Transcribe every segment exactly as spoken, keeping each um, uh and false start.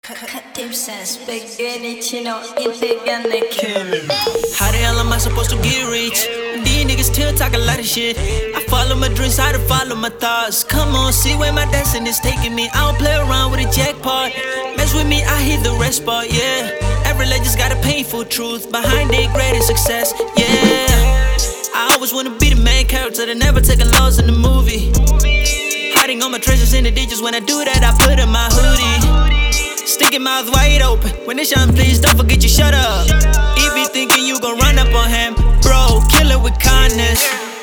Cut sense, pegani chino, impegane kill. How the hell am I supposed to get rich? These niggas still talk a lot of shit. I follow my dreams, I don't follow my thoughts. Come on, see where my destiny's taking me. I don't play around with a jackpot. Mess with me, I hit the rest spot, yeah. Every legend's got a painful truth behind their greatest success, yeah. I always wanna be the main character that never take a loss in the movie. Hiding all my treasures in the ditches. When I do that, I put in my hoodie. Sticking mouth wide open. When they shine, please don't forget you shut up. If you thinking you gon' run up on him, bro, kill it with kindness.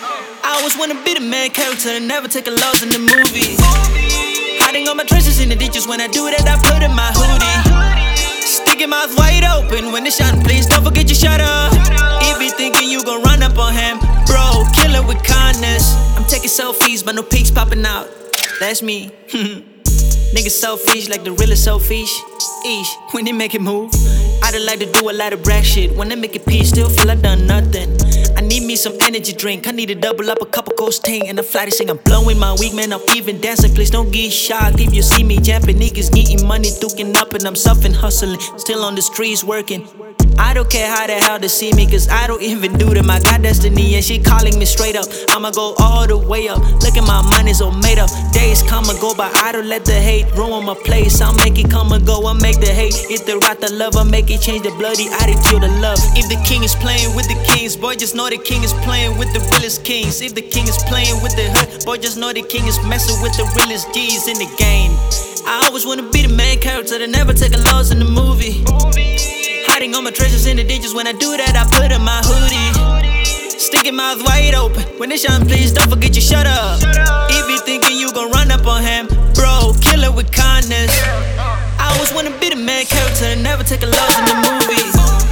I always wanna be the main character and never take a loss in the movie. Hiding all my treasures in the ditches. When I do that, I put in my hoodie. Sticking mouth wide open. When they shine, please don't forget you shut up. If you thinking you gon' run up on him, bro, kill it with kindness. I'm taking selfies, but no pics popping out. That's me. Niggas selfish like the realest selfish. Eesh, when they make it move, I don't like to do a lot of brag shit. When they make it pee, still feel I done nothing. I need me some energy drink. I need to double up a couple coast ting and a fly to sing. I'm blowing my weak man, I'm even dancing. Please don't get shocked if you see me jamping. Niggas getting money, duking up, and I'm suffering, hustling. Still on the streets working. I don't care how the hell they see me, cause I don't even do them. I got destiny and she calling me straight up. I'ma go all the way up. Look at my money's all made up. Days come and go, but I don't let the hate ruin my place. I'll make it come and go, I'll make the hate. If the right the love, I'll make it change the bloody attitude of love. If the king is playing with the kings, boy, just know the king is playing with the realest kings. If the king is playing with the hood, boy, just know the king is messing with the realest G's in the game. I always wanna be the main character that never take a loss in the movie. Hiding all my treasures in the ditches. When I do that, I put in my hoodie. Sticking mouth wide open. When they shine, please don't forget you shut up. If you thinking you gon' run up on him, bro, kill it with kindness. I always wanna be the main character and never take a loss in the movies.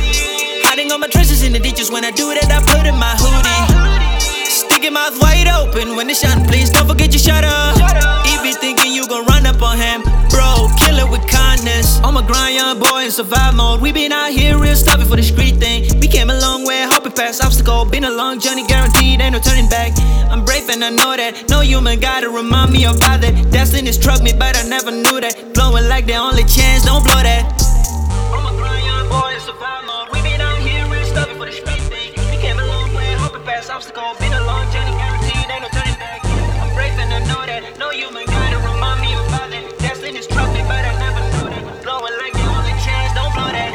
Hiding all my treasures in the ditches. When I do that, I put in my hoodie. Sticking mouth wide open. When they shine, please don't forget you shut up. If you thinking you gon' run up on him, bro, kill it with kindness. I'm a grind young boy in survive mode. We been out here real stubborn for the street thing. We came a long way, hoping past obstacle. Been a long journey, guaranteed ain't no turning back. I'm brave and I know that. No human gotta remind me about that. Destiny struck me, but I never knew that. Blowing like the only chance, don't blow that. I'm a grind young boy in survive mode. We been out here real stubborn for the street thing. We came a long way, hoping past obstacle. Been a long journey, guaranteed ain't no turning back. I'm brave and I know that. No human gotta remind me about that. Destiny struck me, but I never knew that. Blowing like the only chance, don't blow that.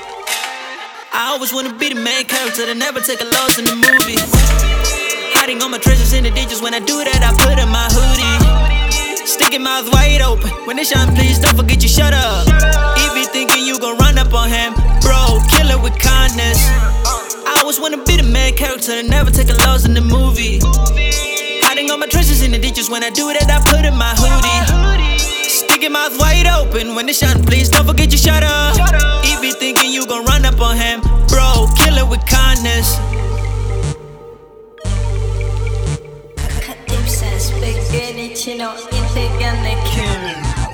I always wanna be the main character that never take a loss in the movie. Hiding all my treasures in the ditches. When I do that, I put in my hoodie. Sticking mouth wide open. When they shine, please don't forget you shut up. If you thinking you gon' run up on him, bro, kill it with kindness. I always wanna be the main character that never take a loss in the movie. Hiding all my treasures in the ditches. When I do that, I put in my hoodie. Sticking mouth wide open. When they shine, please don't forget you shut up. If you thinking you gon' run up on him, bro, kill it with kindness. Cut sense, pegani chino, impegane kill.